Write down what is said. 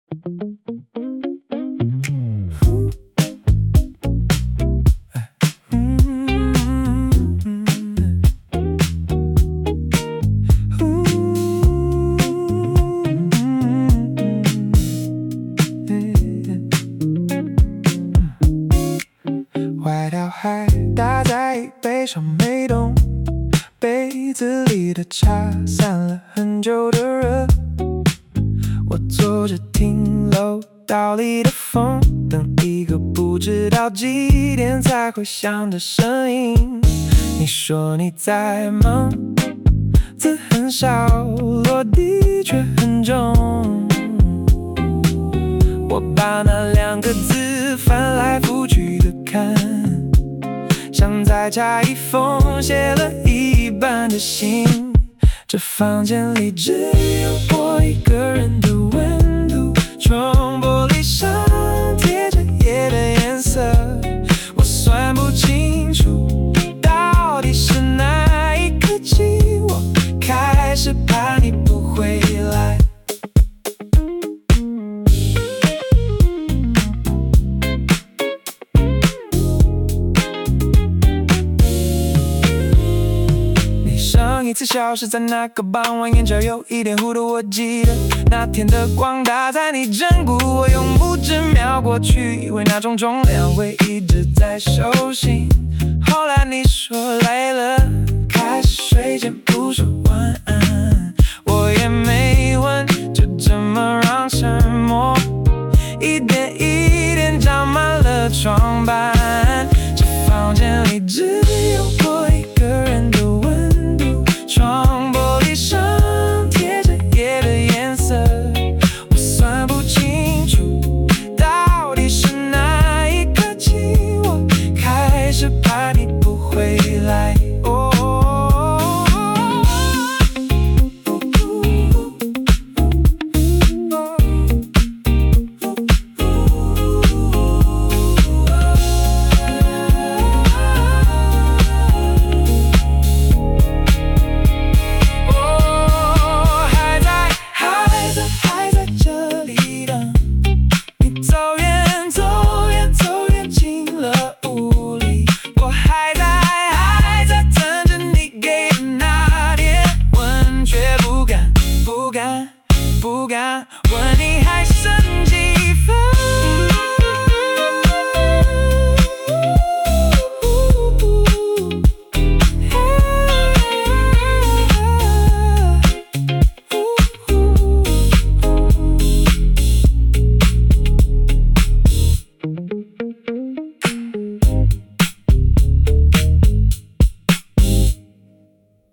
外套还搭在背上没动，杯子里的茶散了很久的热。我坐着听楼道里的风，等一个不知道几点才会响的声音。你说你在忙，字很少，落地却很重。我把那2个字翻来覆去的看，像在查一封写了一半的信。这房间里只有我一个人的温度，窗玻璃上贴着夜的颜色。我算不清楚到底是哪一刻起，我开始怕你不回来。上一次消失在那个傍晚，眼角有一点糊涂。我记得那天的光打在你枕骨，我用拇指瞄过去，以为那种重量会一直在手心。后来你说累了，开始睡前不说晚安。